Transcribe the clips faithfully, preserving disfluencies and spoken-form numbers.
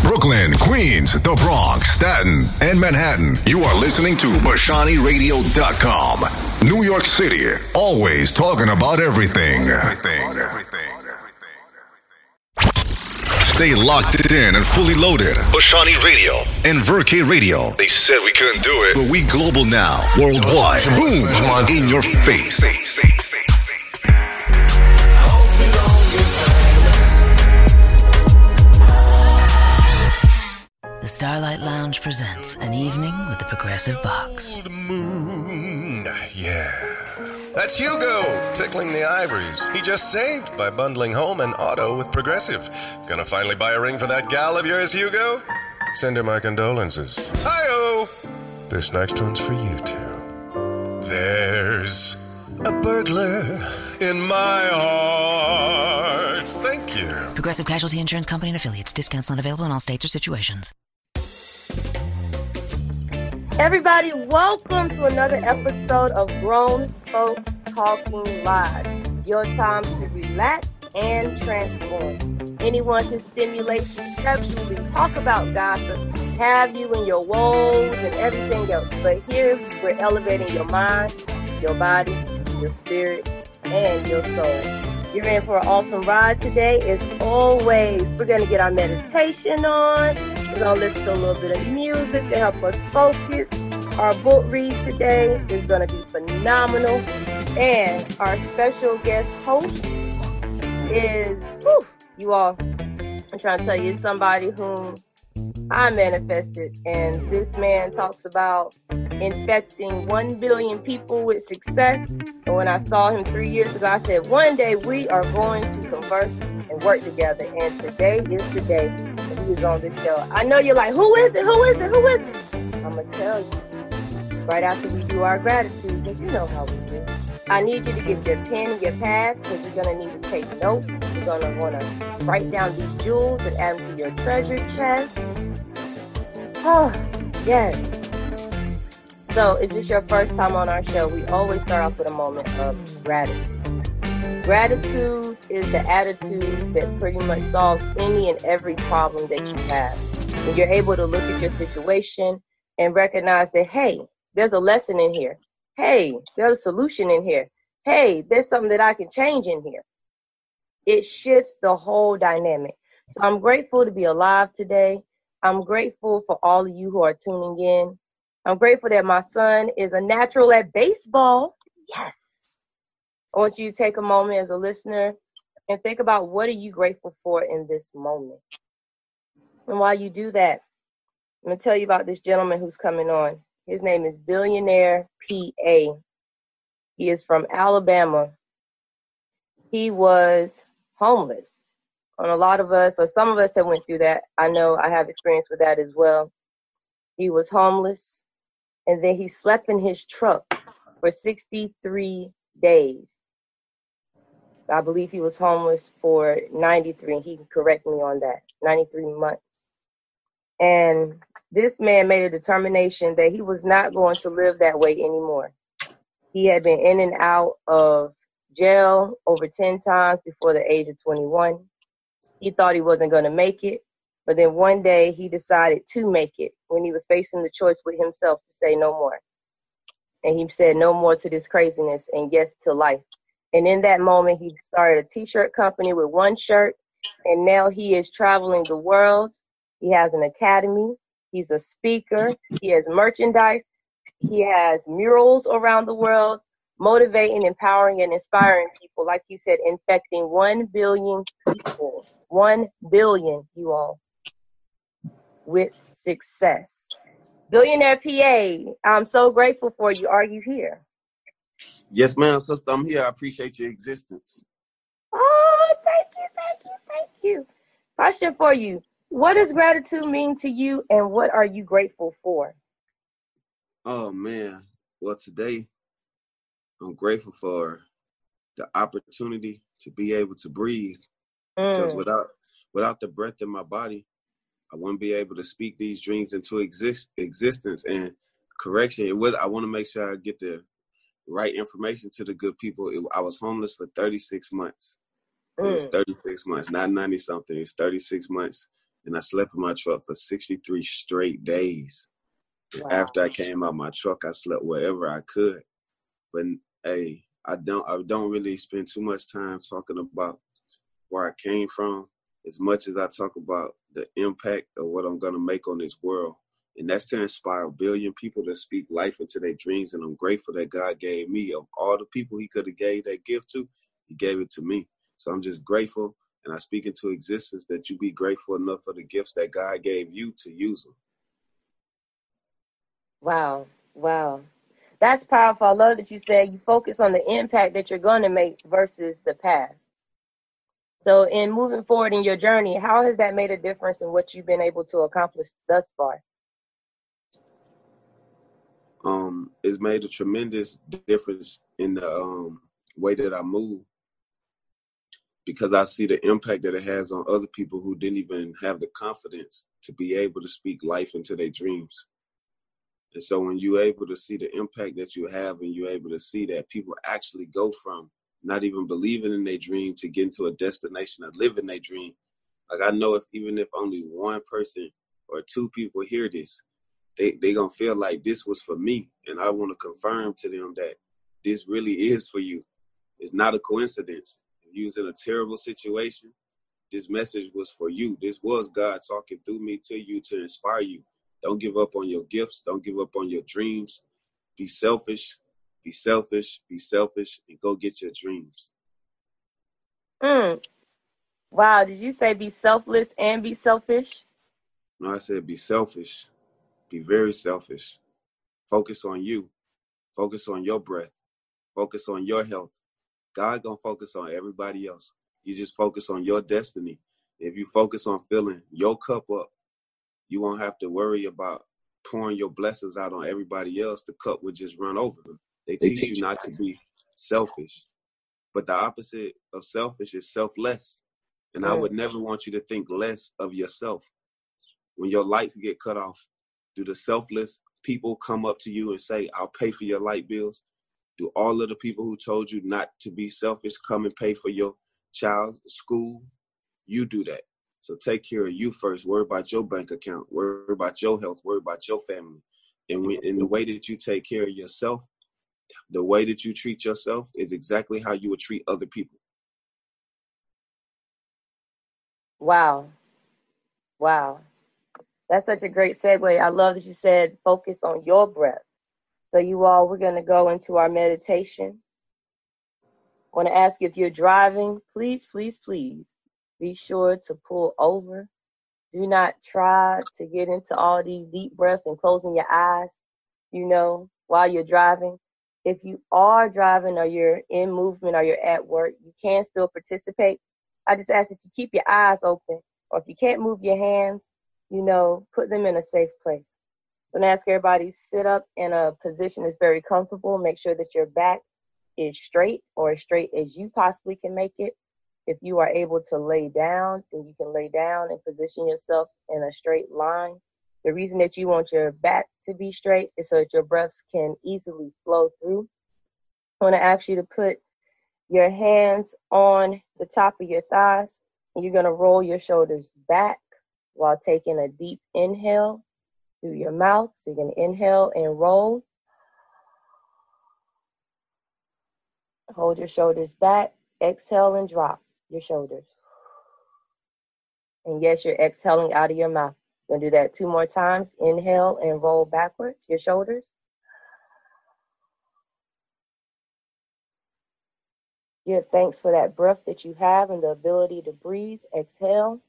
Brooklyn, Queens, the Bronx, Staten, and Manhattan. You are listening to Bashani Radio dot com. New York City, always talking about everything. Everything, everything. Stay locked in and fully loaded. Bashani Radio and Verke Radio. They said we couldn't do it, but we global now, worldwide. Boom, in your face. The Starlight Lounge presents An Evening with the Progressive Box. Old moon, yeah. That's Hugo, tickling the ivories. He just saved by bundling home and auto with Progressive. Gonna finally buy a ring for that gal of yours, Hugo? Send her my condolences. Hi-oh! This next one's for you two. There's a burglar in my heart. Thank you. Progressive Casualty Insurance Company and Affiliates. Discounts not available in all states or situations. Everybody, welcome to another episode of Grown Folks Talking Live. Your time to relax and transform. Anyone can stimulate you sexually, talk about gossip, have you in your woes and everything else. But here we're elevating your mind, your body, your spirit, and your soul. You're in for an awesome ride today. As always, we're going to get our meditation on. We're going to listen to a little bit of music to help us focus. Our book read today is going to be phenomenal. And our special guest host is, whew, you all, I'm trying to tell you, somebody whom I manifested. And this man talks about infecting one billion people with success. And when I saw him three years ago, I said, one day we are going to converse and work together. And today is the day that he is on this show. I know you're like, who is it? Who is it? Who is it? I'm going to tell you right after we do our gratitude, because you know how we do. I need you to get your pen and your pad, because you're going to need to take notes. You're going to want to write down these jewels and add them to your treasure chest. Oh, yes. So if this is your first time on our show, we always start off with a moment of gratitude. Gratitude is the attitude that pretty much solves any and every problem that you have. When you're able to look at your situation and recognize that, hey, there's a lesson in here. Hey, there's a solution in here. Hey, there's something that I can change in here. It shifts the whole dynamic. So I'm grateful to be alive today. I'm grateful for all of you who are tuning in. I'm grateful that my son is a natural at baseball. Yes. I want you to take a moment as a listener and think about, what are you grateful for in this moment? And while you do that, I'm going to tell you about this gentleman who's coming on. His name is Billionaire P A. He is from Alabama. He was homeless. And a lot of us, or some of us have went through that. I know I have experience with that as well. He was homeless, and then he slept in his truck for sixty-three days. I believe he was homeless for ninety-three, and he can correct me on that, ninety-three months. And this man made a determination that he was not going to live that way anymore. He had been in and out of jail over ten times before the age of twenty-one. He thought he wasn't going to make it, but then one day he decided to make it when he was facing the choice with himself to say no more. And he said no more to this craziness and yes to life. And in that moment, he started a t-shirt company with one shirt, and now he is traveling the world. He has an academy. He's a speaker. He has merchandise. He has murals around the world, motivating, empowering, and inspiring people. Like he said, infecting one billion people. One billion, you all, with success. Billionaire P A, I'm so grateful for you. Are you here? Yes, ma'am, sister. I'm here. I appreciate your existence. Oh, thank you, thank you, thank you. Question for you. What does gratitude mean to you, and what are you grateful for? Oh, man. Well, today, I'm grateful for the opportunity to be able to breathe. Because mm. without without the breath in my body, I wouldn't be able to speak these dreams into exist, existence. And correction, it was, I want to make sure I get the right information to the good people. It, I was homeless for thirty-six months. Mm. It was thirty-six months, not ninety something. It's thirty-six months. and I slept in my truck for sixty-three straight days. Wow. After I came out my truck, I slept wherever I could. But hey, I don't I don't really spend too much time talking about where I came from as much as I talk about the impact of what I'm gonna make on this world. And that's to inspire a billion people to speak life into their dreams. And I'm grateful that God gave me, of all the people he could have gave that gift to, he gave it to me. So I'm just grateful, and I speak into existence that you be grateful enough for the gifts that God gave you to use them. Wow. Wow. That's powerful. I love that you said you focus on the impact that you're going to make versus the past. So in moving forward in your journey, how has that made a difference in what you've been able to accomplish thus far? Um, it's made a tremendous difference in the um, way that I move, because I see the impact that it has on other people who didn't even have the confidence to be able to speak life into their dreams. And so when you're able to see the impact that you have, and you're able to see that people actually go from not even believing in their dream to getting to a destination of living their dream. Like, I know if even if only one person or two people hear this, they they gonna feel like this was for me. And I want to confirm to them that this really is for you. It's not a coincidence. If you was in a terrible situation, this message was for you. This was God talking through me to you to inspire you. Don't give up on your gifts. Don't give up on your dreams. Be selfish. Be selfish. Be selfish, and go get your dreams. Mm. Wow. Did you say be selfless and be selfish? No, I said be selfish. Be very selfish. Focus on you. Focus on your breath. Focus on your health. God gonna focus on everybody else. You just focus on your destiny. If you focus on filling your cup up, you won't have to worry about pouring your blessings out on everybody else. The cup would just run over. They, they teach, teach you not to be selfish. But the opposite of selfish is selfless. And mm. I would never want you to think less of yourself. When your lights get cut off, do the selfless people come up to you and say, I'll pay for your light bills? Do all of the people who told you not to be selfish come and pay for your child's school? You do that. So take care of you first. Worry about your bank account. Worry about your health. Worry about your family. And when, in the way that you take care of yourself, the way that you treat yourself is exactly how you would treat other people. Wow. Wow. That's such a great segue. I love that you said focus on your breath. So you all, we're going to go into our meditation. I want to ask you, if you're driving, please, please, please be sure to pull over. Do not try to get into all these deep breaths and closing your eyes, you know, while you're driving. If you are driving or you're in movement or you're at work, you can still participate. I just ask that you keep your eyes open, or if you can't move your hands, you know, put them in a safe place. So I'm going to ask everybody, sit up in a position that's very comfortable. Make sure that your back is straight, or as straight as you possibly can make it. If you are able to lay down, then you can lay down and position yourself in a straight line. The reason that you want your back to be straight is so that your breaths can easily flow through. I want to ask you to put your hands on the top of your thighs, and you're going to roll your shoulders back while taking a deep inhale through your mouth. So you're going to inhale and roll. Hold your shoulders back. Exhale and drop your shoulders. And yes, you're exhaling out of your mouth. You're going to do that two more times. Inhale and roll backwards your shoulders. Give thanks for that breath that you have and the ability to breathe. Exhale.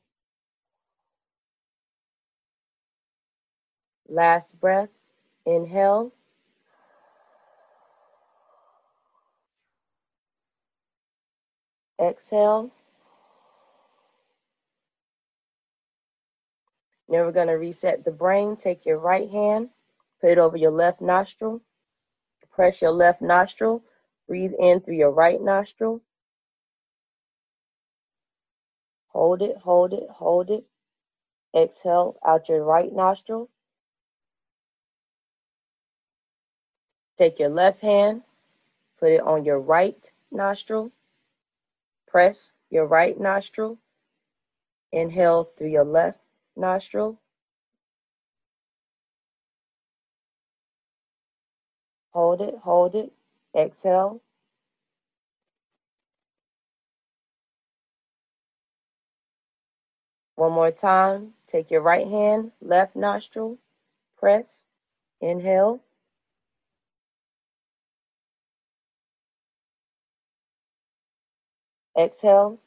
Last breath. Inhale. Exhale. Now we're going to reset the brain. Take your right hand, put it over your left nostril. Press your left nostril. Breathe in through your right nostril. Hold it, hold it, hold it. Exhale out your right nostril. Take your left hand, put it on your right nostril. Press your right nostril. Inhale through your left nostril. Hold it, hold it. Exhale. One more time. Take your right hand, left nostril, press, inhale. Exhale.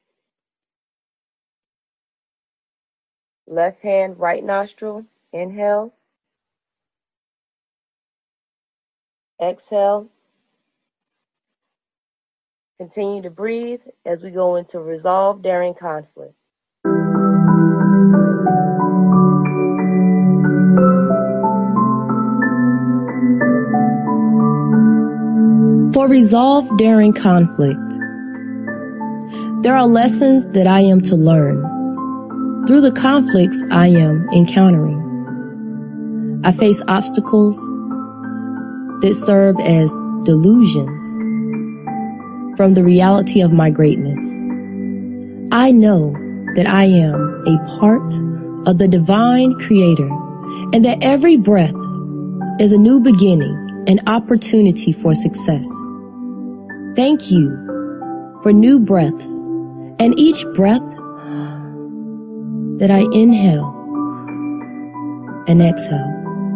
Left hand, right nostril, inhale. Exhale. Continue to breathe as we go into resolve during conflict. For resolve during conflict, there are lessons that I am to learn through the conflicts I am encountering. I face obstacles that serve as delusions from the reality of my greatness. I know that I am a part of the divine creator and that every breath is a new beginning, an opportunity for success. Thank you for new breaths, and each breath that I inhale and exhale.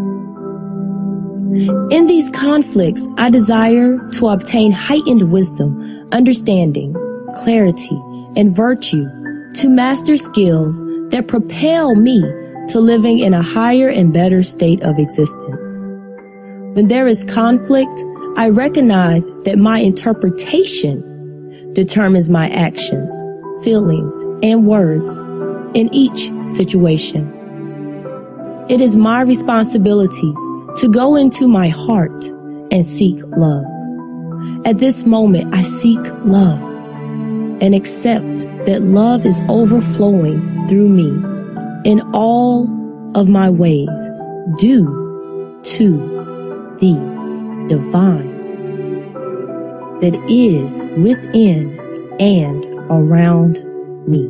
In these conflicts, I desire to obtain heightened wisdom, understanding, clarity, and virtue to master skills that propel me to living in a higher and better state of existence. When there is conflict, I recognize that my interpretation determines my actions, feelings, and words in each situation. It is my responsibility to go into my heart and seek love. At this moment, I seek love and accept that love is overflowing through me in all of my ways due to the divine that is within and around me.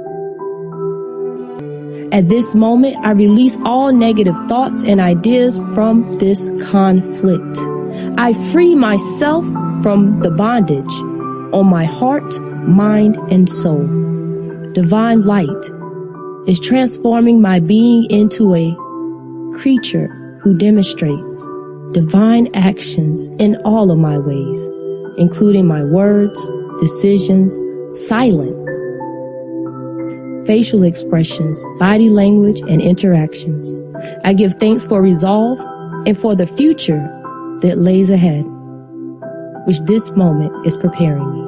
At this moment, I release all negative thoughts and ideas from this conflict. I free myself from the bondage on my heart, mind, and soul. Divine light is transforming my being into a creature who demonstrates divine actions in all of my ways, including my words, decisions, silence, facial expressions, body language, and interactions. I give thanks for resolve and for the future that lays ahead, which this moment is preparing me.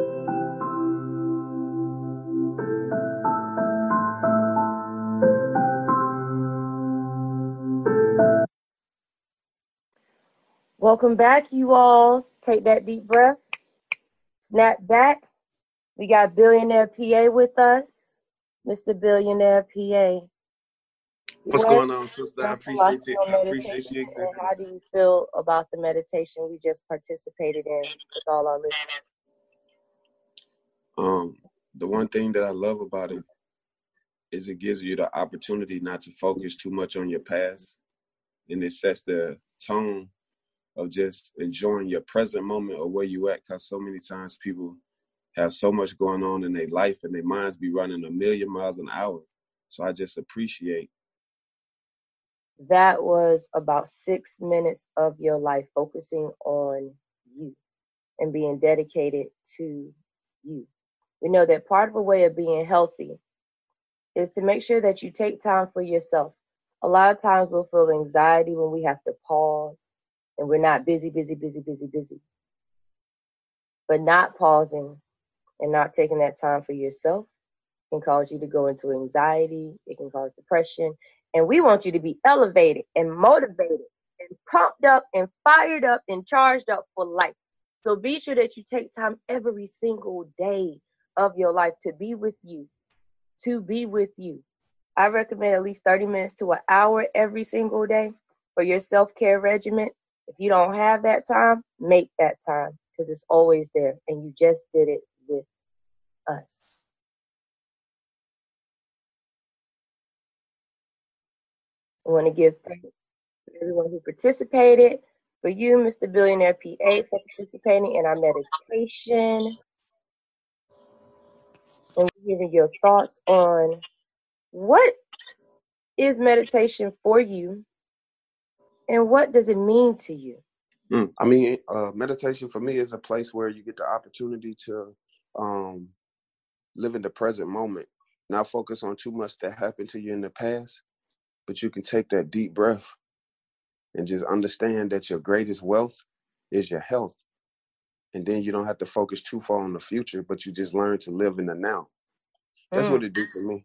Welcome back, you all. Take that deep breath. Snap back. We got Billionaire P A with us. Mister Billionaire P A. What's going on, sister? I appreciate you. I appreciate you. And how do you feel about the meditation we just participated in with all our listeners? Um, the one thing that I love about it is it gives you the opportunity not to focus too much on your past, and it sets the tone of just enjoying your present moment or where you at, because so many times people have so much going on in their life and their minds be running a million miles an hour. So I just appreciate. That was about six minutes of your life focusing on you and being dedicated to you. We know that part of a way of being healthy is to make sure that you take time for yourself. A lot of times we'll feel anxiety when we have to pause and we're not busy, busy, busy, busy, busy. But not pausing and not taking that time for yourself can cause you to go into anxiety. It can cause depression. And we want you to be elevated and motivated and pumped up and fired up and charged up for life. So be sure that you take time every single day of your life to be with you, to be with you. I recommend at least thirty minutes to an hour every single day for your self-care regimen. If you don't have that time, make that time, because it's always there, and you just did it with us. I want to give thanks to everyone who participated. For you, Mister Billionaire P A, for participating in our meditation and giving your thoughts on what is meditation for you and what does it mean to you? Mm, I mean, uh, meditation for me is a place where you get the opportunity to um, live in the present moment, not focus on too much that happened to you in the past, but you can take that deep breath and just understand that your greatest wealth is your health. And then you don't have to focus too far on the future, but you just learn to live in the now. That's mm. what it did for me.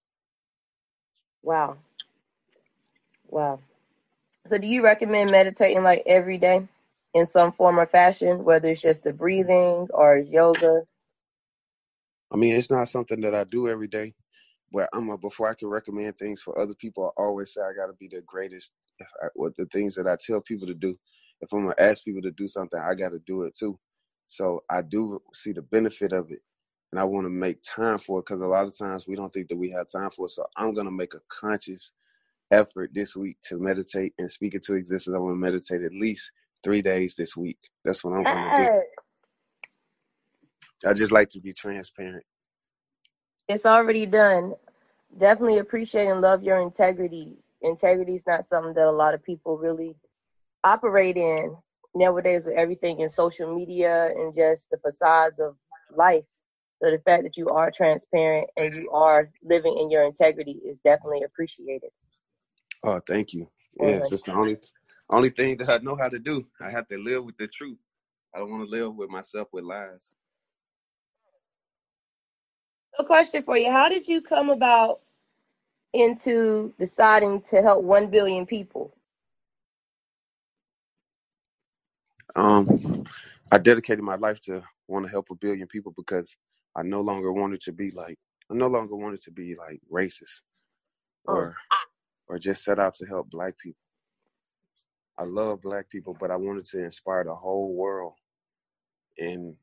Wow. Wow. So do you recommend meditating like every day in some form or fashion, whether it's just the breathing or yoga? I mean, it's not something that I do every day, but I'm a, before I can recommend things for other people, I always say I got to be the greatest. If I, what the things that I tell people to do, if I'm going to ask people to do something, I got to do it too. So I do see the benefit of it, and I want to make time for it because a lot of times we don't think that we have time for it. So I'm going to make a conscious effort this week to meditate and speak it to existence. I want to meditate at least three days this week. That's what I'm going to do. I just like to be transparent. It's already done. Definitely appreciate and love your integrity. Integrity is not something that a lot of people really operate in nowadays with everything in social media and just the facades of life. So the fact that you are transparent and you are living in your integrity is definitely appreciated. Oh, thank you. Yes, it's the only only thing that I know how to do. I have to live with the truth. I don't want to live with myself with lies. A question for you. How did you come about into deciding to help one billion people? Um, I dedicated my life to want to help a billion people because I no longer wanted to be like, I no longer wanted to be like racist or, oh. or just set out to help Black people. I love Black people, but I wanted to inspire the whole world. And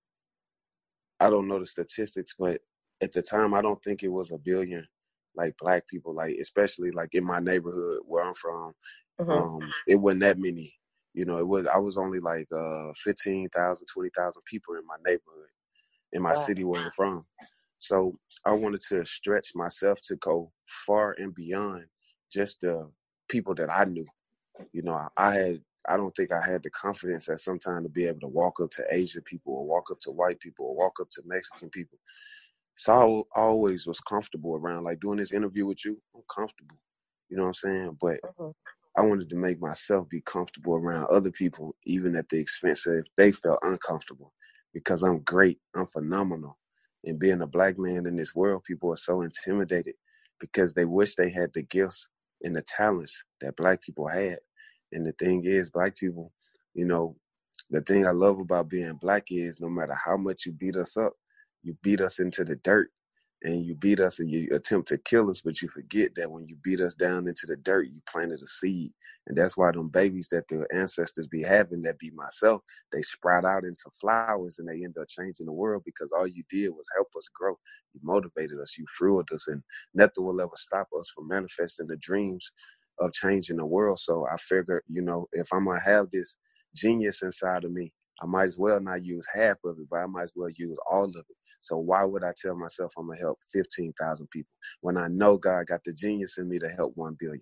I don't know the statistics, but at the time, I don't think it was a billion like Black people, like especially like in my neighborhood where I'm from. Mm-hmm. Um, it wasn't that many. You know, it was. I was only like uh, fifteen thousand, twenty thousand people in my neighborhood, in my wow. city where I'm from. So I wanted to stretch myself to go far and beyond just the people that I knew. You know, I, I had. I don't think I had the confidence at some time to be able to walk up to Asian people or walk up to white people or walk up to Mexican people. So I always was comfortable around, like doing this interview with you, I'm comfortable. You know what I'm saying? But mm-hmm. I wanted to make myself be comfortable around other people, even at the expense of if they felt uncomfortable, because I'm great, I'm phenomenal. And being a Black man in this world, people are so intimidated because they wish they had the gifts and the talents that Black people had. And the thing is, Black people, you know, the thing I love about being Black is no matter how much you beat us up, you beat us into the dirt and you beat us and you attempt to kill us, but you forget that when you beat us down into the dirt, you planted a seed. And that's why them babies that the ancestors be having, that be myself, they sprout out into flowers and they end up changing the world because all you did was help us grow. You motivated us, you fueled us, and nothing will ever stop us from manifesting the dreams of changing the world. So I figure, you know, if I'm going to have this genius inside of me, I might as well not use half of it, but I might as well use all of it. So why would I tell myself I'm going to help fifteen thousand people when I know God got the genius in me to help one billion?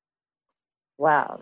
Wow.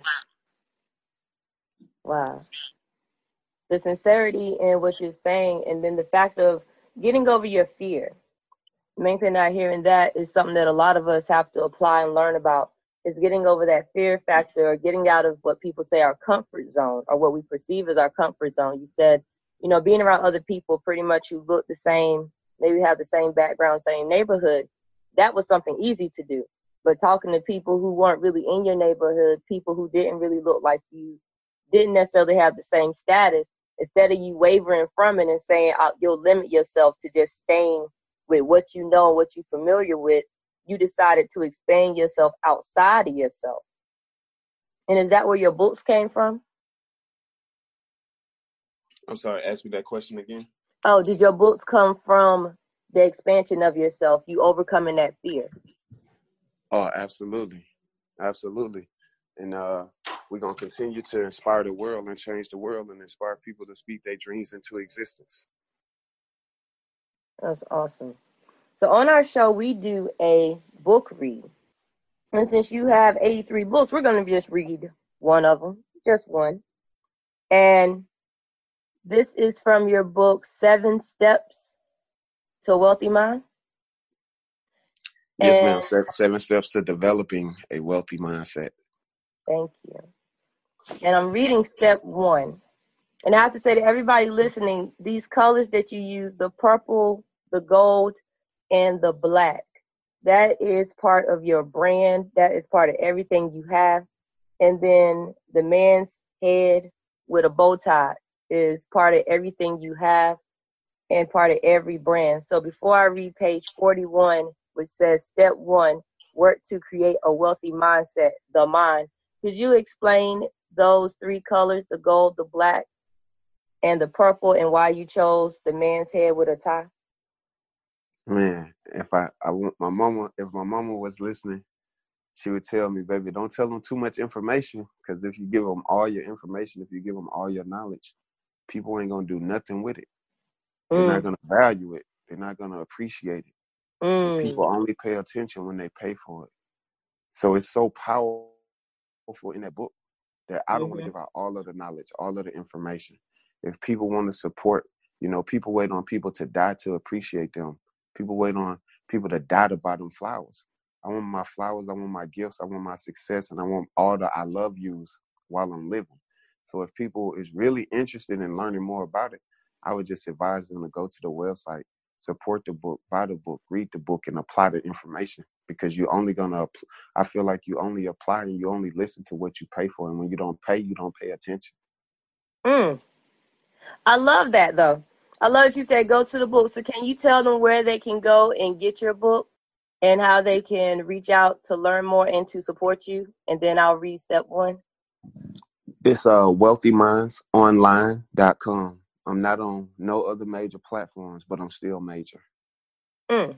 Wow. The sincerity in what you're saying, and then the fact of getting over your fear. The main thing I hear in that is something that a lot of us have to apply and learn about, is getting over that fear factor, or getting out of what people say our comfort zone, or what we perceive as our comfort zone. You said, you know, being around other people pretty much who look the same, maybe have the same background, same neighborhood, that was something easy to do. But talking to people who weren't really in your neighborhood, people who didn't really look like you, didn't necessarily have the same status, instead of you wavering from it and saying uh, you'll limit yourself to just staying with what you know and what you're familiar with, you decided to expand yourself outside of yourself. And is that where your books came from? I'm sorry, ask me that question again. Oh, did your books come from the expansion of yourself, you overcoming that fear? Oh, absolutely. Absolutely. And uh, we're going to continue to inspire the world and change the world and inspire people to speak their dreams into existence. That's awesome. So on our show, we do a book read. And since you have eighty-three books, we're going to just read one of them, just one. And this is from your book, Seven Steps to a Wealthy Mind. Yes, and, ma'am. Seven, seven steps to developing a wealthy mindset. Thank you. And I'm reading step one. And I have to say to everybody listening, these colors that you use, the purple, the gold, and the black, that is part of your brand. That is part of everything you have. And then the man's head with a bow tie is part of everything you have and part of every brand. So before I read page forty-one, which says step one, work to create a wealthy mindset, the mind. Could you explain those three colors, the gold, the black, and the purple, and why you chose the man's head with a tie? Man, if I, I want my mama, if my mama was listening, she would tell me, baby, don't tell them too much information, because if you give them all your information, if you give them all your knowledge, people ain't going to do nothing with it. They're mm. not going to value it. They're not going to appreciate it. Mm. People only pay attention when they pay for it. So it's so powerful in that book that I don't mm-hmm. want to give out all of the knowledge, all of the information. If people want to support, you know, people wait on people to die to appreciate them. People wait on people to die to buy them flowers. I want my flowers, I want my gifts, I want my success, and I want all the I love yous while I'm living. So if people is really interested in learning more about it, I would just advise them to go to the website, support the book, buy the book, read the book, and apply the information, because you're only going to, I feel like you only apply and you only listen to what you pay for. And when you don't pay, you don't pay attention. Mm. I love that, though. I love that you said go to the book. So can you tell them where they can go and get your book and how they can reach out to learn more and to support you? And then I'll read step one. It's uh, wealthy minds online dot com. I'm not on no other major platforms, but I'm still major. Mm.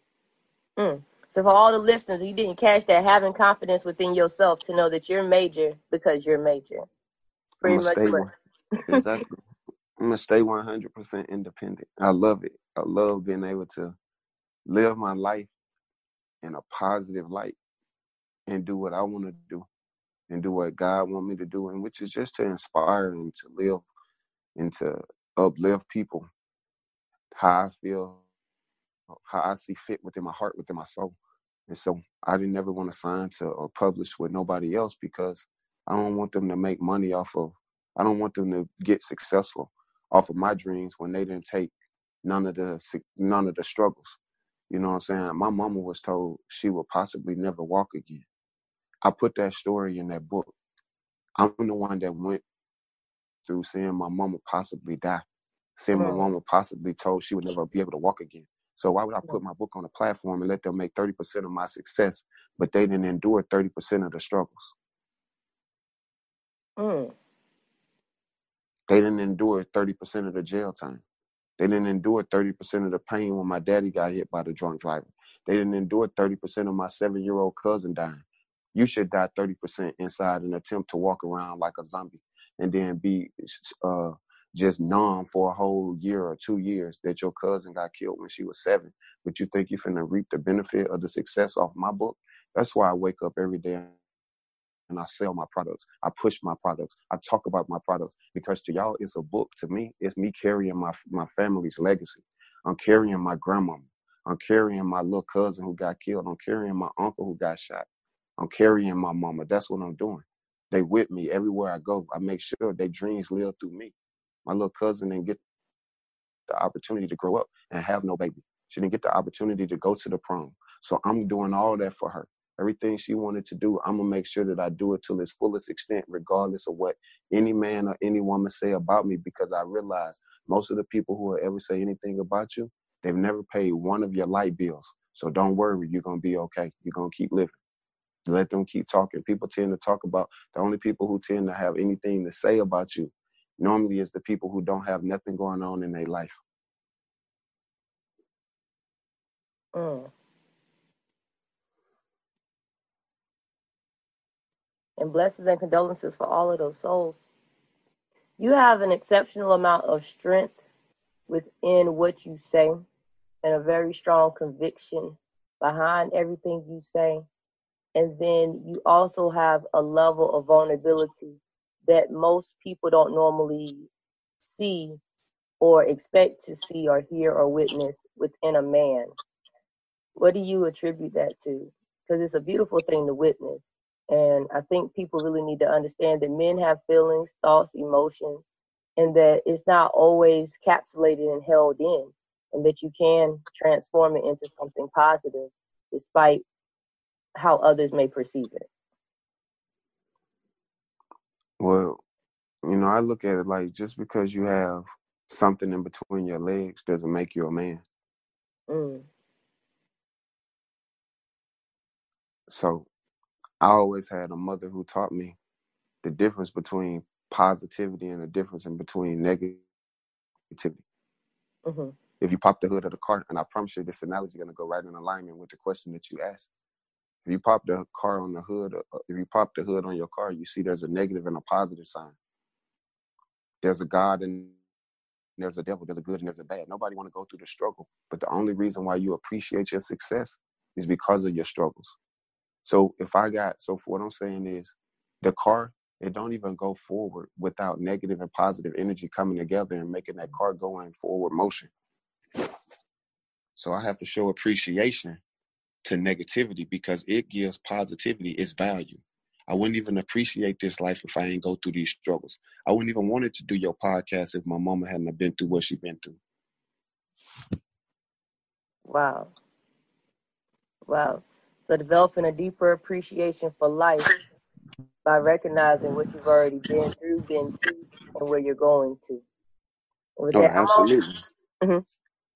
Mm. So for all the listeners, you didn't catch that, having confidence within yourself to know that you're major because you're major. Pretty much. One, exactly. I'm going to stay one hundred percent independent. I love it. I love being able to live my life in a positive light and do what I want to do and do what God wants me to do, and which is just to inspire and to live and to uplift people how I feel, how I see fit within my heart, within my soul. And so I didn't never want to sign to or publish with nobody else, because I don't want them to make money off of, I don't want them to get successful off of my dreams when they didn't take none of the none of the struggles. You know what I'm saying? My mama was told she would possibly never walk again. I put that story in that book. I'm the one that went through seeing my mama possibly die, seeing my mama possibly told she would never be able to walk again. So why would I put my book on a platform and let them make thirty percent of my success, but they didn't endure thirty percent of the struggles? Mm. They didn't endure thirty percent of the jail time. They didn't endure thirty percent of the pain when my daddy got hit by the drunk driver. They didn't endure thirty percent of my seven-year-old cousin dying. You should die thirty percent inside and attempt to walk around like a zombie and then be uh, just numb for a whole year or two years that your cousin got killed when she was seven. But you think you're finna reap the benefit of the success off my book? That's why I wake up every day and I sell my products. I push my products. I talk about my products, because to y'all, it's a book. To me, it's me carrying my my family's legacy. I'm carrying my grandmama. I'm carrying my little cousin who got killed. I'm carrying my uncle who got shot. I'm carrying my mama. That's what I'm doing. They with me everywhere I go. I make sure their dreams live through me. My little cousin didn't get the opportunity to grow up and have no baby. She didn't get the opportunity to go to the prom. So I'm doing all that for her. Everything she wanted to do, I'm going to make sure that I do it to its fullest extent, regardless of what any man or any woman say about me, because I realize most of the people who will ever say anything about you, they've never paid one of your light bills. So don't worry, you're going to be okay. You're going to keep living. Let them keep talking. People tend to talk about, the only people who tend to have anything to say about you normally is the people who don't have nothing going on in their life. Mm. And blessings and condolences for all of those souls. You have an exceptional amount of strength within what you say and a very strong conviction behind everything you say. And then you also have a level of vulnerability that most people don't normally see or expect to see or hear or witness within a man. What do you attribute that to? Because it's a beautiful thing to witness. And I think people really need to understand that men have feelings, thoughts, emotions, and that it's not always capsulated and held in, and that you can transform it into something positive despite how others may perceive it. Well, you know, I look at it like just because you have something in between your legs doesn't make you a man. Mm. So I always had a mother who taught me the difference between positivity and the difference in between negativity. Mm-hmm. If you pop the hood of the car, and I promise you this analogy is going to go right in alignment with the question that you asked. If you pop the car on the hood, if you pop the hood on your car, you see there's a negative and a positive sign. There's a God and there's a devil, there's a good and there's a bad. Nobody want to go through the struggle. But the only reason why you appreciate your success is because of your struggles. So if I got, so for what I'm saying is the car, it don't even go forward without negative and positive energy coming together and making that car go in forward motion. So I have to show appreciation to negativity because it gives positivity its value. I wouldn't even appreciate this life if I ain't go through these struggles. I wouldn't even wanted to do your podcast if my mama hadn't been through what she been through. Wow. Wow. So developing a deeper appreciation for life by recognizing what you've already been through, been to, and where you're going to. With Oh, that, absolutely. I'm, mm-hmm.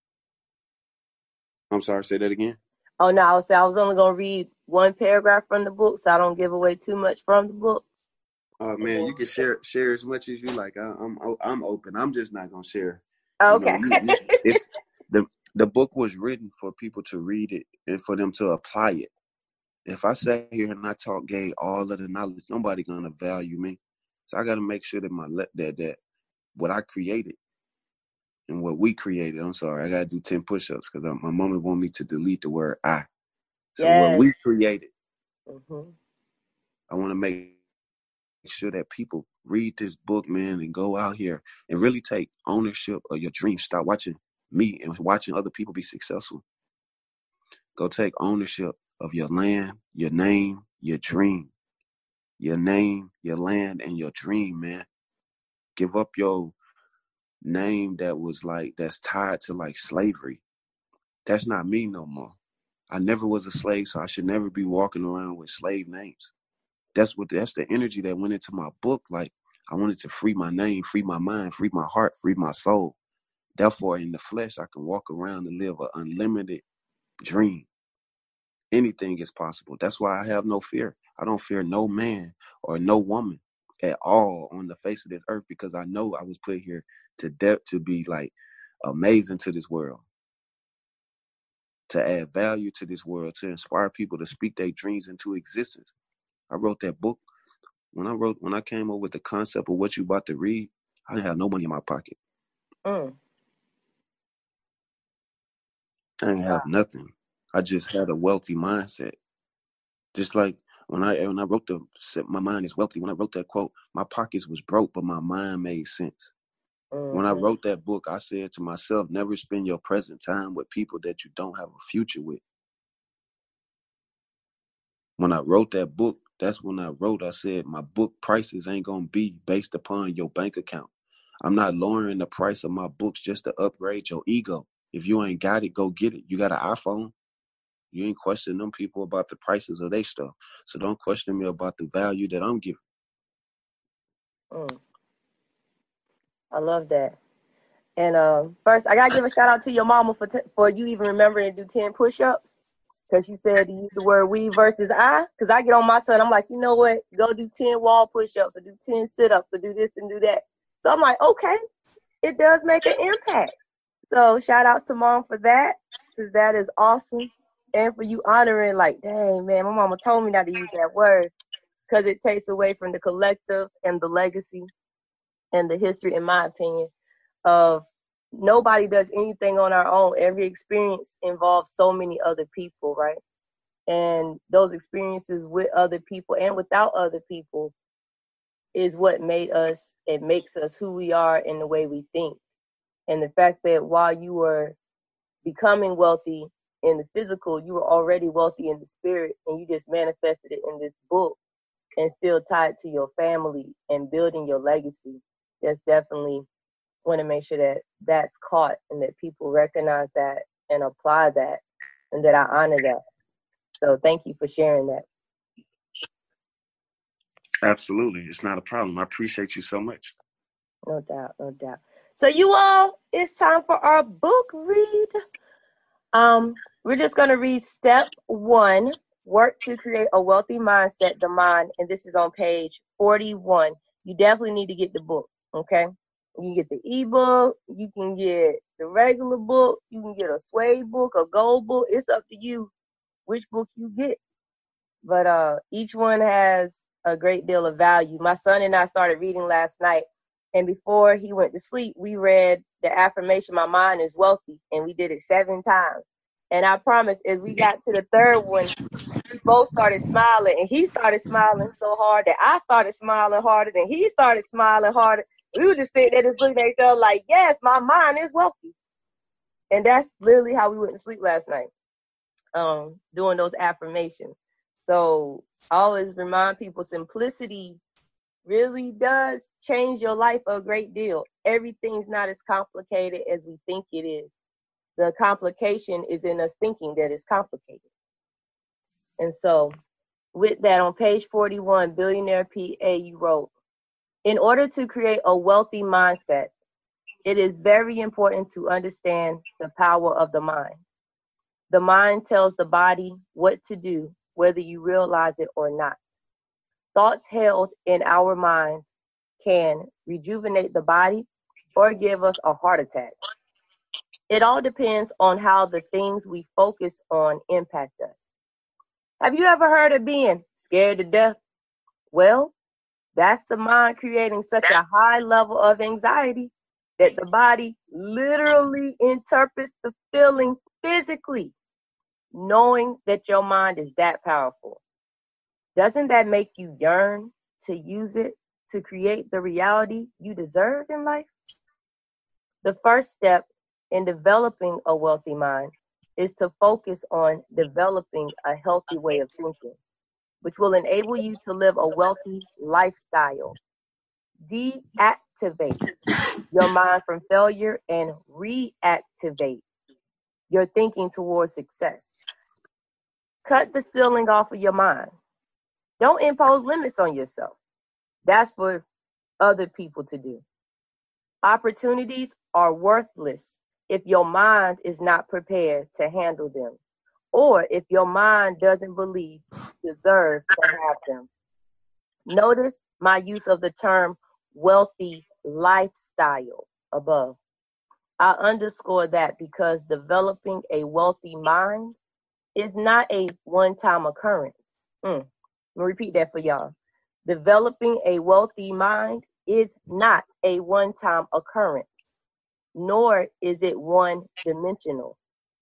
I'm sorry, say that again. Oh, no, I was, I was only going to read one paragraph from the book, so I don't give away too much from the book. Oh, man, you can share share as much as you like. I, I'm I'm open. I'm just not going to share. Okay. You know, you, you, it's, the, the book was written for people to read it and for them to apply it. If I sat here and I talk gay all of the knowledge, nobody going to value me. So I got to make sure that my that that what I created and what we created, I'm sorry, I got to do ten push-ups because my mama want me to delete the word I. So yes. What we created, mm-hmm. I want to make sure that people read this book, man, and go out here and really take ownership of your dreams. Start watching me and watching other people be successful. Go take ownership of your land, your name, your dream. Your name, your land, and your dream, man. Give up your name that was like, that's tied to like slavery. That's not me no more. I never was a slave, so I should never be walking around with slave names. That's what, that's the energy that went into my book. Like, I wanted to free my name, free my mind, free my heart, free my soul. Therefore, in the flesh, I can walk around and live an unlimited dream. Anything is possible. That's why I have no fear. I don't fear no man or no woman at all on the face of this earth because I know I was put here to de- to be like amazing to this world, to add value to this world, to inspire people to speak their dreams into existence. I wrote that book. When I wrote, when I came up with the concept of what you about to read, I didn't have no money in my pocket. Mm. I didn't have nothing. I just had a wealthy mindset. Just like when I when I wrote the my mind is wealthy. When I wrote that quote, my pockets was broke, but my mind made sense. Mm-hmm. When I wrote that book, I said to myself, never spend your present time with people that you don't have a future with. When I wrote that book, that's when I wrote, I said, my book prices ain't going to be based upon your bank account. I'm not lowering the price of my books just to upgrade your ego. If you ain't got it, go get it. You got an iPhone. You ain't questioning them people about the prices of their stuff. So don't question me about the value that I'm giving. Mm. I love that. And uh, first, I got to give a shout out to your mama for t- for you even remembering to do ten push-ups. Because she said to use the word we versus I. Because I get on my son, I'm like, you know what? Go do ten wall push-ups or do ten sit-ups or do this and do that. So I'm like, okay, it does make an impact. So shout outs to mom for that, because that is awesome. And for you honoring, like, dang, man, my mama told me not to use that word. because it takes away from the collective and the legacy and the history, in my opinion, of nobody does anything on our own. Every experience involves so many other people, right? And those experiences with other people and without other people is what made us, it makes us who we are in the way we think. And the fact that while you were becoming wealthy in the physical, you were already wealthy in the spirit, and you just manifested it in this book and still tied to your family and building your legacy. That's definitely want to make sure that that's caught and that people recognize that and apply that and that I honor that. So thank you for sharing that. Absolutely. It's not a problem. I appreciate you so much. No doubt, no doubt. So you all, it's time for our book read. Um, we're just going to read step one, work to create a wealthy mindset, the mind. And this is on page forty-one. You definitely need to get the book, okay? You can get the ebook, you can get the regular book, you can get a suede book, a gold book. It's up to you which book you get. But uh, each one has a great deal of value. My son and I started reading last night, and before he went to sleep, we read the affirmation, my mind is wealthy, and we did it seven times. And I promise, as we got to the third one, we both started smiling, and he started smiling so hard that I started smiling harder, and he started smiling harder. We were just sitting there just looking at each other like, yes, my mind is wealthy. And that's literally how we went to sleep last night, um, doing those affirmations. So I always remind people, simplicity really does change your life a great deal. Everything's not as complicated as we think it is. The complication is in us thinking that it's complicated. And so with that, on page forty-one, Billionaire P A, you wrote, in order to create a wealthy mindset, it is very important to understand the power of the mind. The mind tells the body what to do, whether you realize it or not. Thoughts held in our minds can rejuvenate the body or give us a heart attack. It all depends on how the things we focus on impact us. Have you ever heard of being scared to death? Well, that's the mind creating such a high level of anxiety that the body literally interprets the feeling physically, knowing that your mind is that powerful. Doesn't that make you yearn to use it to create the reality you deserve in life? The first step in developing a wealthy mind is to focus on developing a healthy way of thinking, which will enable you to live a wealthy lifestyle. Deactivate your mind from failure and reactivate your thinking towards success. Cut the ceiling off of your mind. Don't impose limits on yourself. That's for other people to do. Opportunities are worthless if your mind is not prepared to handle them, or if your mind doesn't believe you deserve to have them. Notice my use of the term wealthy lifestyle above. I underscore that because developing a wealthy mind is not a one-time occurrence. Mm. Let me repeat that for y'all. Developing a wealthy mind is not a one-time occurrence, nor is it one-dimensional,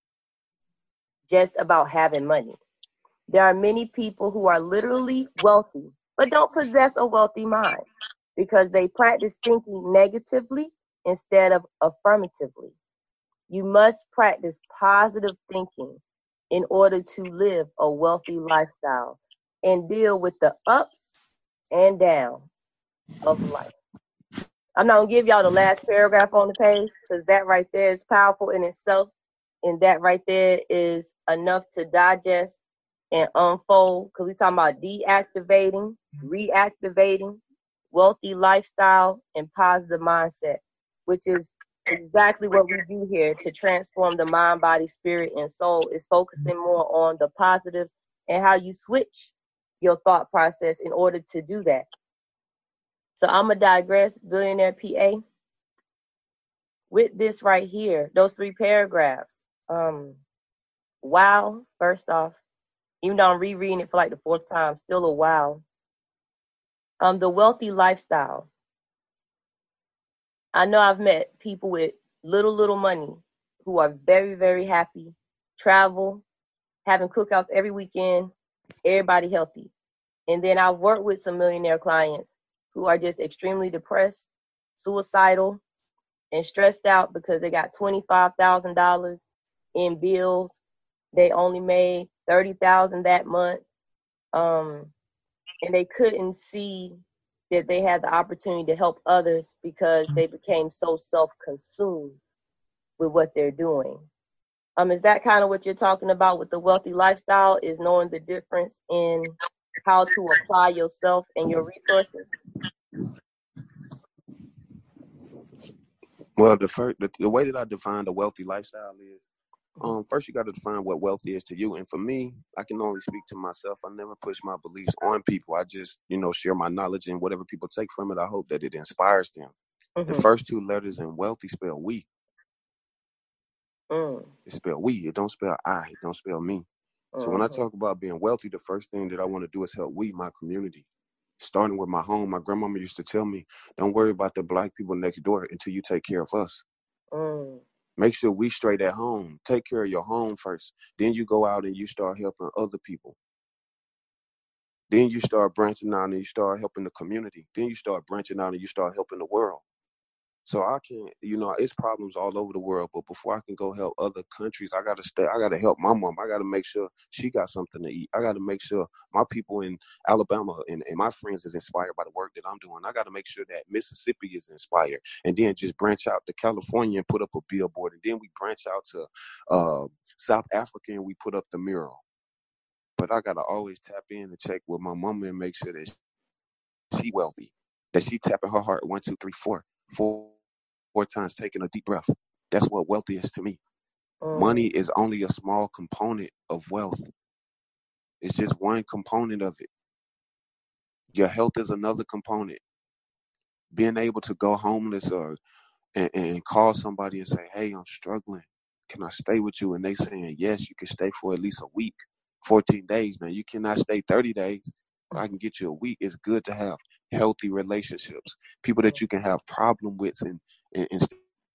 just about having money. There are many people who are literally wealthy, but don't possess a wealthy mind because they practice thinking negatively instead of affirmatively. You must practice positive thinking in order to live a wealthy lifestyle and deal with the ups and downs of life. I'm not going to give y'all the last paragraph on the page because that right there is powerful in itself. And that right there is enough to digest and unfold because we're talking about deactivating, reactivating, wealthy lifestyle, and positive mindset, which is exactly what we do here to transform the mind, body, spirit, and soul. Is focusing more on the positives and how you switch your thought process in order to do that. So I'm going to digress, Billionaire P A, with this right here, those three paragraphs. Um, wow, first off, even though I'm rereading it for like the fourth time, still a wow. Um, the wealthy lifestyle. I know I've met people with little, little money who are very, very happy, travel, having cookouts every weekend, everybody healthy. And then I've worked with some millionaire clients who are just extremely depressed, suicidal, and stressed out because they got twenty-five thousand dollars in bills. They only made thirty thousand dollars that month. Um, and they couldn't see that they had the opportunity to help others because they became so self-consumed with what they're doing. Um, is that kind of what you're talking about with the wealthy lifestyle, is knowing the difference in how to apply yourself and your resources? Well, the first, the, the way that I define the wealthy lifestyle is, um, first you got to define what wealth is to you. And for me, I can only speak to myself. I never push my beliefs on people. I just, you know, share my knowledge, and whatever people take from it, I hope that it inspires them. Mm-hmm. The first two letters in wealthy spell we. Mm. It spell we. It don't spell I. It don't spell me. Mm-hmm. So when I talk about being wealthy, the first thing that I want to do is help we, my community. Starting with my home. My grandmama used to tell me, don't worry about the black people next door until you take care of us. Mm. Make sure we straight at home. Take care of your home first. Then you go out and you start helping other people. Then you start branching out and you start helping the community. Then you start branching out and you start helping the world. So I can't, you know, it's problems all over the world. But before I can go help other countries, I got to stay. I got to help my mom. I got to make sure she got something to eat. I got to make sure my people in Alabama and, and my friends is inspired by the work that I'm doing. I got to make sure that Mississippi is inspired, and then just branch out to California and put up a billboard. And then we branch out to uh, South Africa and we put up the mural. But I got to always tap in and check with my mama and make sure that she wealthy, that she tapping her heart one, two, three, four, four. Four times taking a deep breath. That's what wealth is to me. Mm. Money is only a small component of wealth. It's just one component of it. Your health is another component. Being able to go homeless or and, and call somebody and say, hey, I'm struggling. Can I stay with you? And they saying, yes, you can stay for at least a week, fourteen days. Now, you cannot stay thirty days. I can get you a week. It's good to have healthy relationships, people that you can have problem with, and, and instead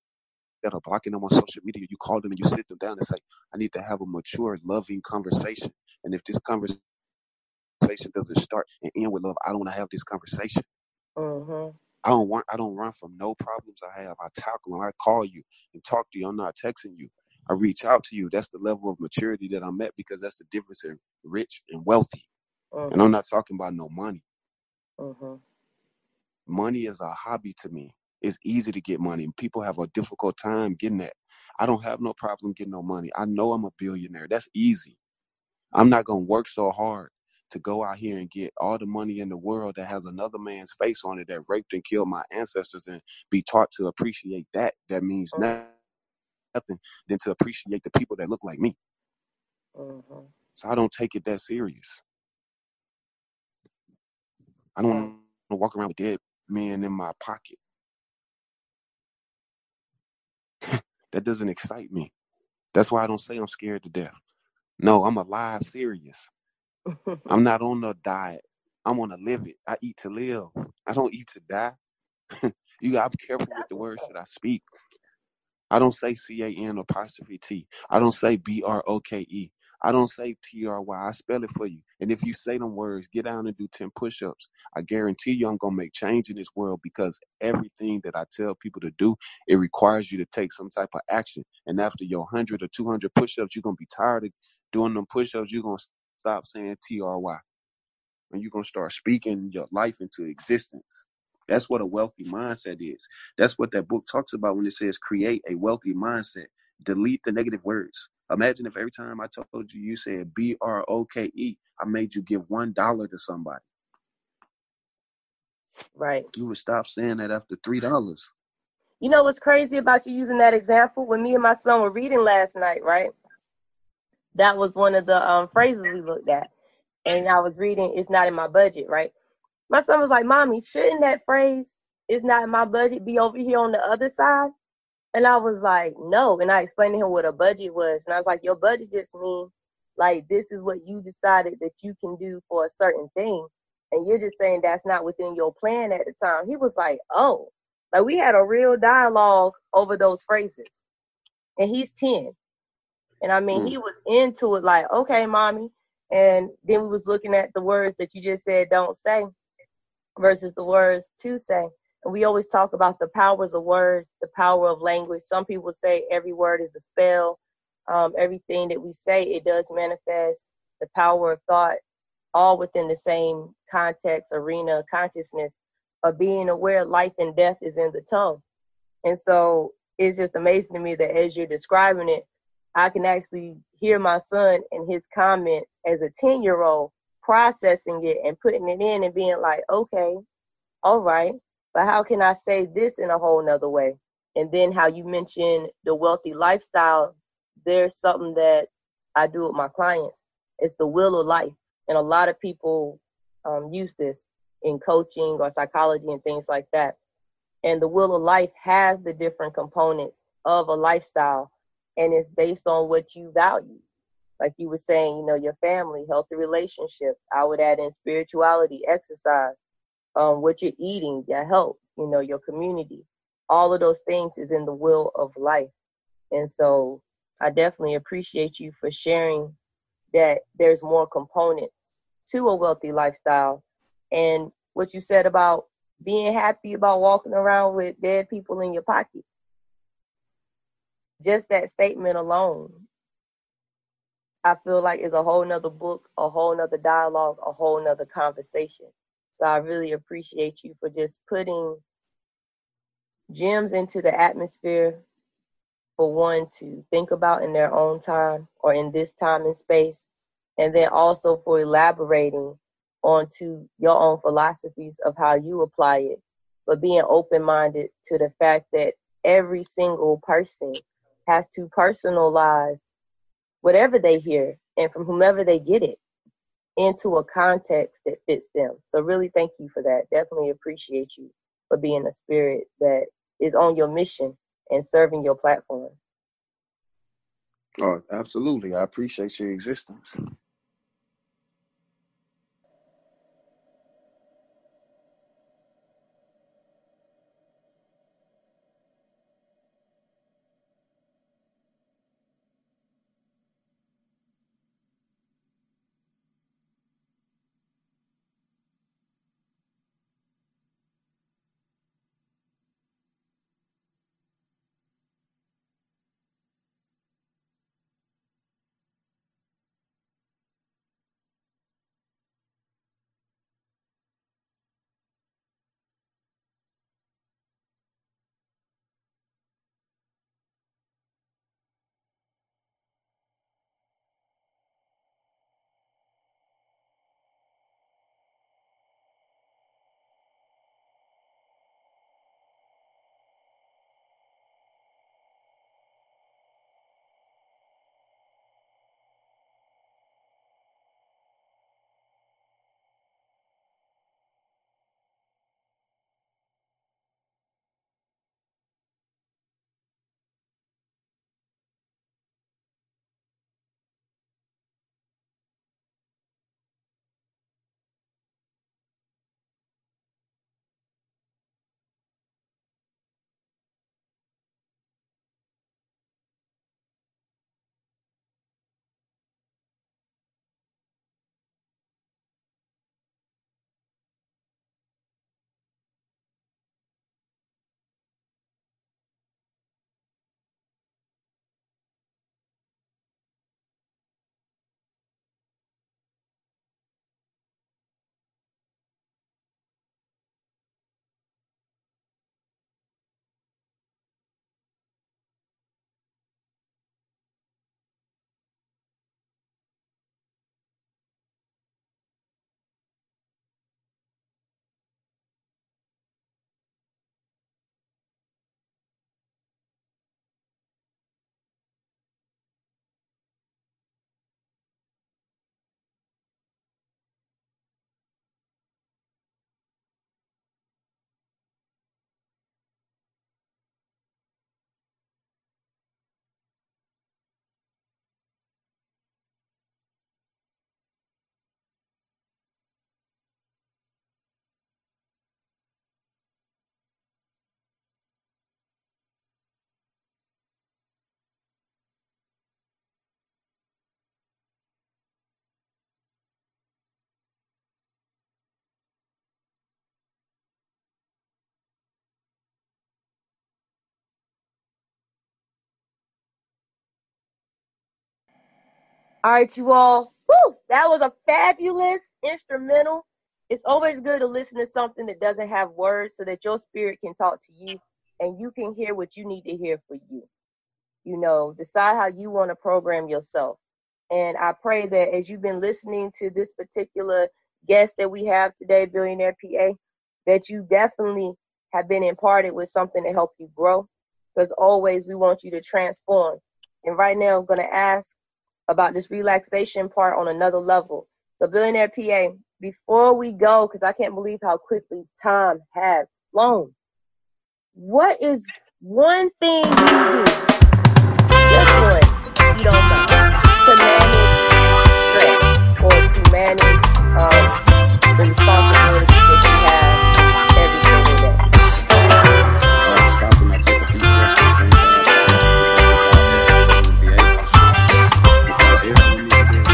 of blocking them on social media, you call them and you sit them down and say, I need to have a mature, loving conversation. And if this conversation doesn't start and end with love, I don't want to have this conversation. Mm-hmm. I don't want, I don't run from no problems I have. I tackle them. I call you and talk to you. I'm not texting you. I reach out to you. That's the level of maturity that I'm at, because that's the difference in rich and wealthy. Mm-hmm. And I'm not talking about no money. Mm-hmm. Money is a hobby to me. It's easy to get money, and people have a difficult time getting that. I don't have no problem getting no money. I know I'm a billionaire. That's easy. I'm not going to work so hard to go out here and get all the money in the world that has another man's face on it that raped and killed my ancestors, and be taught to appreciate that. That means mm-hmm. nothing than to appreciate the people that look like me. Mm-hmm. So I don't take it that serious. I don't want to walk around with dead men in my pocket. That doesn't excite me. That's why I don't say I'm scared to death. No, I'm alive, serious. I'm not on a diet. I'm on a live it. I eat to live. I don't eat to die. You got to be careful with the words that I speak. I don't say C A N apostrophe T. I don't say B R O K E. I don't say T R Y. I spell it for you. And if you say them words, get down and do ten push-ups. I guarantee you I'm going to make change in this world, because everything that I tell people to do, it requires you to take some type of action. And after your one hundred or two hundred push-ups, you're going to be tired of doing them push-ups. You're going to stop saying T R Y. And you're going to start speaking your life into existence. That's what a wealthy mindset is. That's what that book talks about when it says create a wealthy mindset. Delete the negative words. Imagine if every time I told you, you said B R O K E, I made you give one dollar to somebody. Right. You would stop saying that after three dollars. You know what's crazy about you using that example? When me and my son were reading last night, right? That was one of the um, phrases we looked at. And I was reading, it's not in my budget, right? My son was like, Mommy, shouldn't that phrase, it's not in my budget, be over here on the other side? And I was like, no. And I explained to him what a budget was. And I was like, your budget just means, like, this is what you decided that you can do for a certain thing. and you're just saying that's not within your plan at the time. He was like, oh, like we had a real dialogue over those phrases. And he's ten. And I mean, mm. he was into it like, okay, mommy. And then we was looking at the words that you just said don't say versus the words to say. And we always talk about the powers of words, the power of language. Some people say every word is a spell. Um, everything that we say, it does manifest. The power of thought, all within the same context, arena, consciousness of being aware life and death is in the tongue. And so it's just amazing to me that as you're describing it, I can actually hear my son and his comments as a ten-year-old processing it and putting it in and being like, okay, all right, but how can I say this in a whole nother way? And then how you mentioned the wealthy lifestyle, there's something that I do with my clients. It's the wheel of life. And a lot of people um, use this in coaching or psychology and things like that. And the wheel of life has the different components of a lifestyle, and it's based on what you value. Like you were saying, you know, your family, healthy relationships. I would add in spirituality, exercise, um, what you're eating, your health, you know, your community. All of those things is in the wheel of life. And so I definitely appreciate you for sharing that there's more components to a wealthy lifestyle. And what you said about being happy about walking around with dead people in your pocket. Just that statement alone, I feel like is a whole nother book, a whole nother dialogue, a whole nother conversation. So I really appreciate you for just putting gems into the atmosphere for one to think about in their own time or in this time and space, and then also for elaborating onto your own philosophies of how you apply it, but being open-minded to the fact that every single person has to personalize whatever they hear and from whomever they get it into a context that fits them. So really thank you for that. Definitely appreciate you for being a spirit that is on your mission and serving your platform. Oh, absolutely. I appreciate your existence. All right, you all. Woo, that was a fabulous instrumental. It's always good to listen to something that doesn't have words so that your spirit can talk to you and you can hear what you need to hear for you. You know, decide how you want to program yourself. And I pray that as you've been listening to this particular guest that we have today, Billionaire P A, that you definitely have been imparted with something to help you grow. Because always we want you to transform. And right now I'm going to ask about this relaxation part on another level. So Billionaire P A, before we go, because I can't believe how quickly time has flown, what is one thing you do, just one, you don't know, to manage stress or to manage um, the responsibilities that you have every single day? Uh, stop and I take a deep breath and thank God for the be able to because if we need to be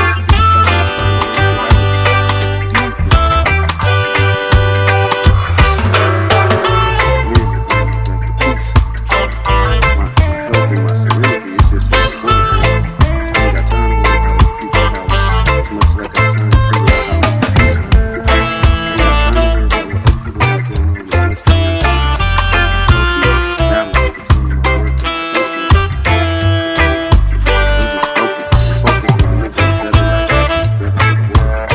my serenity is just so important. I ain't got time to worry about what people have as much as I got time to figure out how to be peaceful. I ain't got time to worry about what other people have going on as much as I got time to balance between my work and my business. I'm just focused, focused on living a better life, better for the world.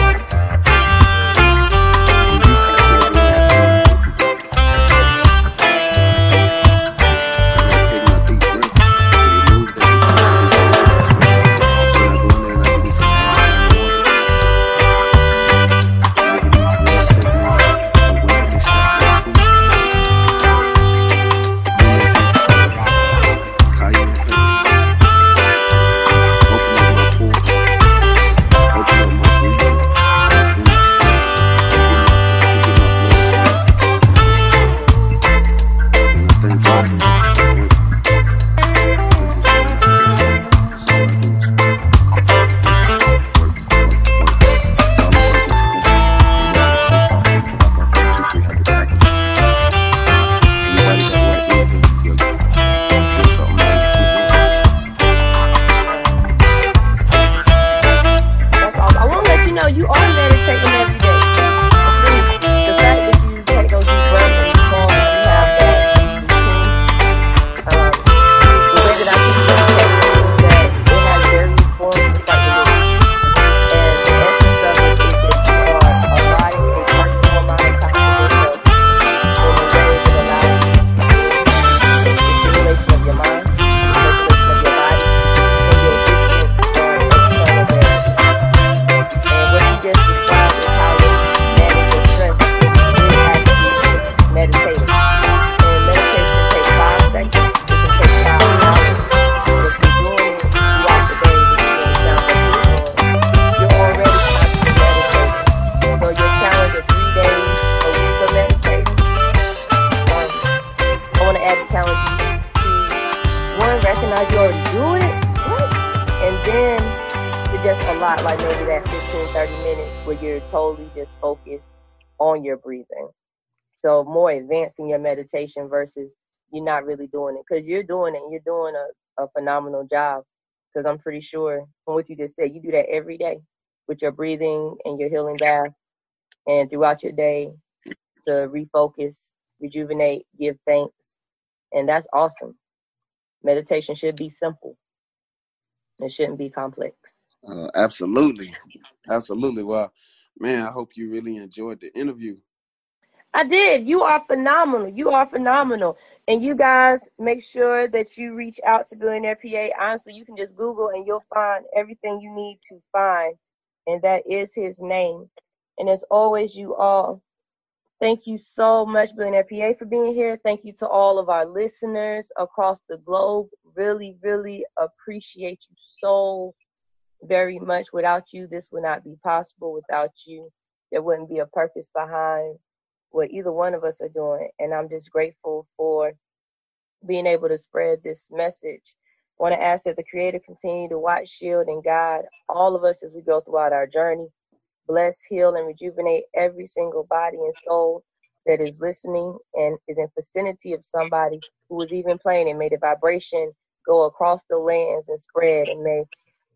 And you can still do that thing. I take my deep breaths to remove that when I go in there and I give me some alkaline water, I give me some water technique, awareness, chakra two, cayenne pepper, open up my pores, open up my breathing, and my to get my, to get my blood flowing. And I thank God for it. That's all. I want to let you know you are meditating every day. The fact that you take those deep breaths and you call and you have that routine, um, the way that I see meditation is that it has various forms of psychology. And the essence of it is that you are aligning a personal mind time to yourself in a way that allows you to the stimulation of your mind, the circulation of your body, and your distance from external barriers. And what you just described is how you manage your stress is actually meditating. And meditation takes five seconds. It can take five hours. But if you're doing it throughout the day, which is what it sounds like you're doing, you're already constantly meditating. So your challenge of three days a week of meditating, um, I want to add the challenge to, one, recognize you already do it, and then to just allot like maybe that fifteen, thirty minutes where you're totally just focused on your breathing. So more advancing your meditation versus you not really doing it, because you're doing it and you're doing a, a phenomenal job, because I'm pretty sure from what you just said, you do that every day with your breathing and your healing bath and throughout your day to refocus, rejuvenate, give thanks. And that's awesome. Meditation should be simple. It shouldn't be complex. Uh, absolutely. Absolutely. Well, man, I hope you really enjoyed the interview. I did. You are phenomenal. You are phenomenal. And you guys make sure that you reach out to Billionaire P A. Honestly, you can just Google and you'll find everything you need to find. And that is his name. And as always, you all, thank you so much, Billionaire P A, for being here. Thank you to all of our listeners across the globe. Really, really appreciate you so very much. Without you, this would not be possible. Without you, there wouldn't be a purpose behind what either one of us are doing. And I'm just grateful for being able to spread this message. I want to ask that the Creator continue to watch, shield, and guide all of us as we go throughout our journey. Bless, heal, and rejuvenate every single body and soul that is listening and is in vicinity of somebody who is even playing, and may the vibration go across the lands and spread, and may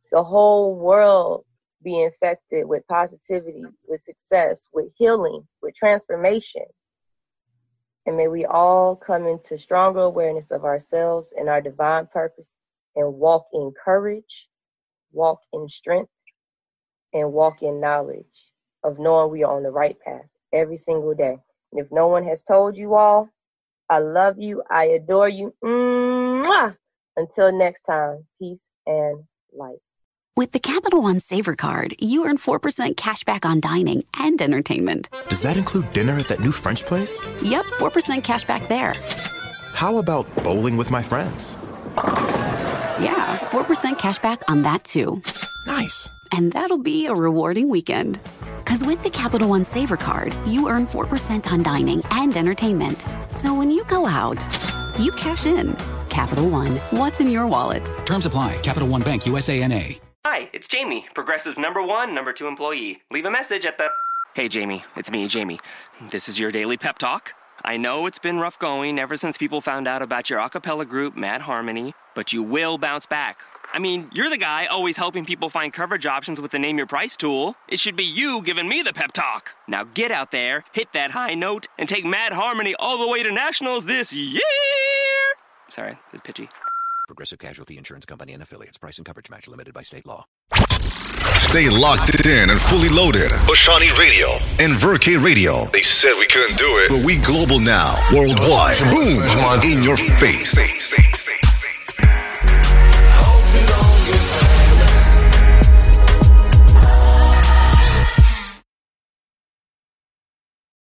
the whole world be infected with positivity, with success, with healing, with transformation. And may we all come into stronger awareness of ourselves and our divine purpose and walk in courage, walk in strength, and walk in knowledge of knowing we are on the right path every single day. And if no one has told you all, I love you, I adore you. Mwah! Until next time, peace and light. With the Capital One Savor Card, you earn four percent cash back on dining and entertainment. Does that include dinner at that new French place? Yep, four percent cash back there. How about bowling with my friends? Yeah, four percent cash back on that too. Nice. And that'll be a rewarding weekend. Because with the Capital One Savor Card, you earn four percent on dining and entertainment. So when you go out, you cash in. Capital One, what's in your wallet? Terms apply. Capital One Bank, U S A N A. Hi, it's Jamie, Progressive's number one, number two employee. Leave a message at the... Hey, Jamie, it's me, Jamie. This is your daily pep talk. I know it's been rough going ever since people found out about your a cappella group, Mad Harmony, but you will bounce back. I mean, you're the guy always helping people find coverage options with the Name Your Price tool. It should be you giving me the pep talk. Now get out there, hit that high note, and take Mad Harmony all the way to nationals this year! Sorry, it's pitchy. Progressive Casualty Insurance Company and Affiliates. Price and coverage match limited by state law. Stay locked in and fully loaded. Bashani Radio and Verke Radio. They said we couldn't do it, but we global now. Worldwide. Boom. In your face.